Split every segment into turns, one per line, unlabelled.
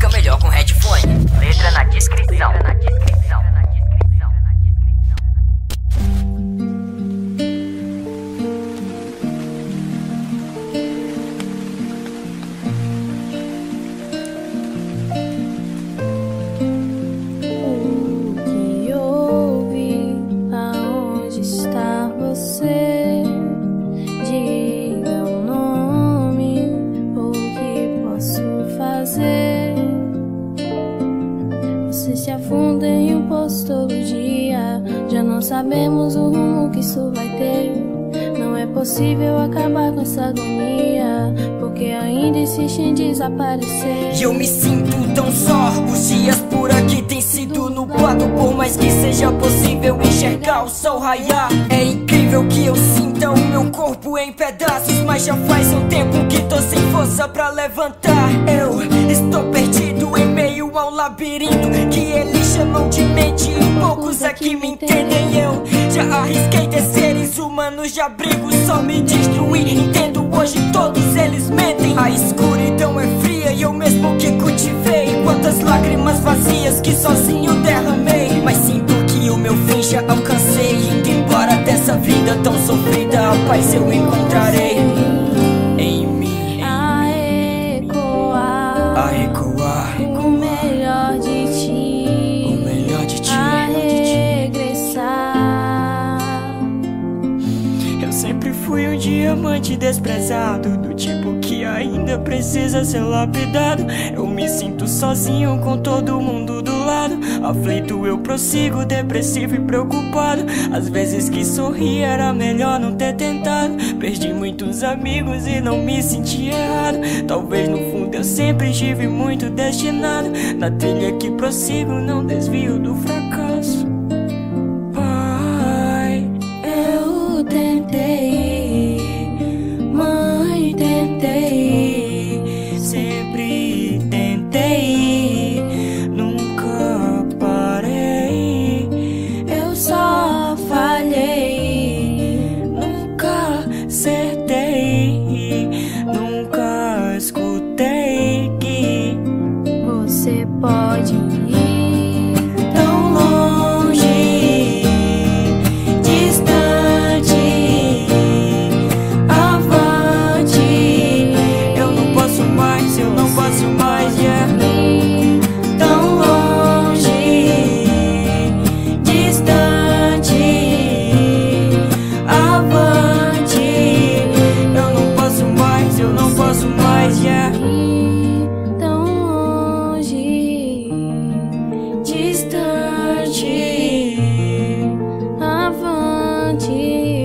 fica melhor com headphone. Letra na descrição.
Você se afunda em um poço todo dia. Já não sabemos o rumo que isso vai ter. Não é possível acabar com essa agonia, porque ainda insiste em desaparecer.
E eu me sinto tão só. Os dias por aqui têm sido nublado. Por mais que seja possível enxergar o sol raiar, é incrível que eu sinta o meu corpo em pedaços, mas já faz um tempo que tô sem força pra levantar. Eu estou perdido em meio ao labirinto que eles chamam de mente, e poucos aqui me entendem. Eu já arrisquei ter seres humanos de abrigo, só me destruí. Entendo hoje, todos eles mentem. A escuridão é fria e eu mesmo que cultivei. Quantas lágrimas vazias que sozinho derramei. Mas sinto que o meu fim já alcancei. Indo embora dessa vida tão sofrida, a paz eu encontrarei em mim,
A ecoar,
a ecoar
o melhor de ti,
o melhor de ti.
a regressar.
Eu sempre fui um diamante desprezado, do tipo que ainda precisa ser lapidado. Eu me sinto sozinho com todo mundo do lado. Aflito eu prossigo, depressivo e preocupado. Às vezes que sorri era melhor não ter tentado. Perdi muitos amigos e não me senti errado. Talvez no fundo eu sempre estive muito destinado. Na trilha que prossigo não desvio do fracasso. Pai,
Eu tentei, mãe, tentei,
sempre tentei, nunca parei.
eu só falhei.
Nunca acertei, nunca escutei que
Você pode ir
tão longe, distante, avante. Eu não posso mais, eu não posso mais, yeah.
ir
Tão longe, distante, avante. Eu não posso mais, eu não posso mais, yeah.
tão longe,
Distante,
avante.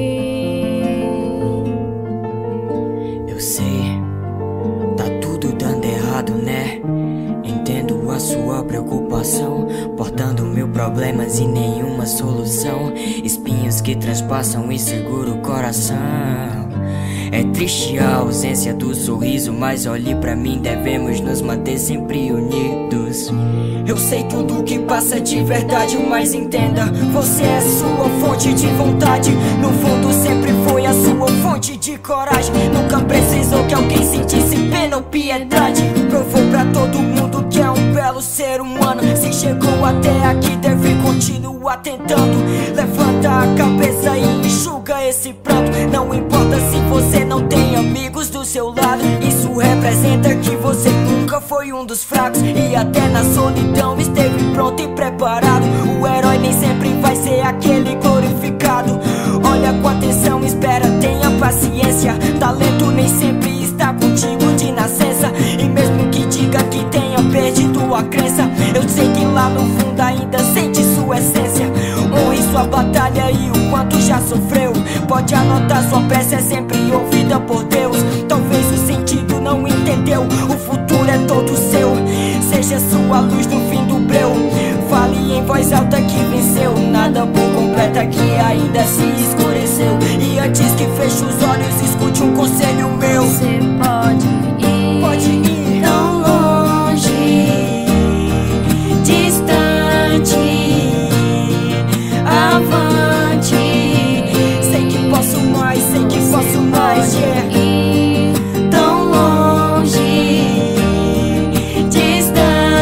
eu sei, tá tudo dando errado, né? Entendo a sua preocupação, portando mil problemas e nenhuma solução. Espinhos que transpassam e segura o coração. É triste a ausência do sorriso, mas olhe pra mim, devemos nos manter sempre unidos. Eu sei tudo que passa de verdade, mas entenda, você é sua fonte de vontade. No fundo sempre foi a sua fonte de coragem. Nunca precisou que alguém sentisse pena ou piedade. Provou pra todo mundo que é um belo ser humano. Se chegou até aqui deve continuar tentando. Levanta a cabeça e enxuga esse pranto. Não importa se você não tem amigos do seu lado, isso representa que você nunca foi um dos fracos. E até na solidão esteve pronto e preparado. O herói nem sempre vai ser aquele glorificado. Olha com atenção, espera, tenha paciência. Talento nem sempre está contigo de nascença. E mesmo que diga que tenha perdido a crença, eu sei que lá no fundo ainda sente sua essência. Honre sua batalha e o quanto já sofreu. Pode anotar, sua prece é sempre ouvida por Deus. Talvez o sentido não entendeu, o futuro é todo seu. Seja sua luz no fim do breu. Fale em voz alta que venceu. Nada por completa que ainda se escureceu. E antes que feche os olhos, escute um conselho meu.
Você
Pode ir
tão longe,
distante, avante. Sei que posso mais, sei que posso mais, yeah.
ir
Tão longe, distante,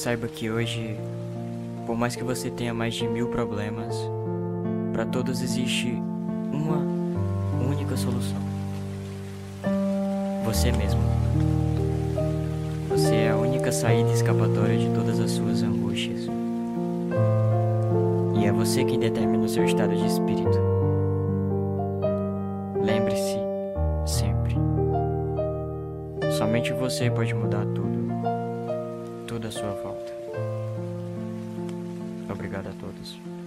saiba que hoje, por mais que você tenha mais de 1000 problemas, para todos existe uma única solução. Você mesmo. Você é a única saída escapatória de todas as suas angústias. E é você quem determina o seu estado de espírito. Lembre-se sempre. Somente você pode mudar tudo à sua volta. Obrigado a todos.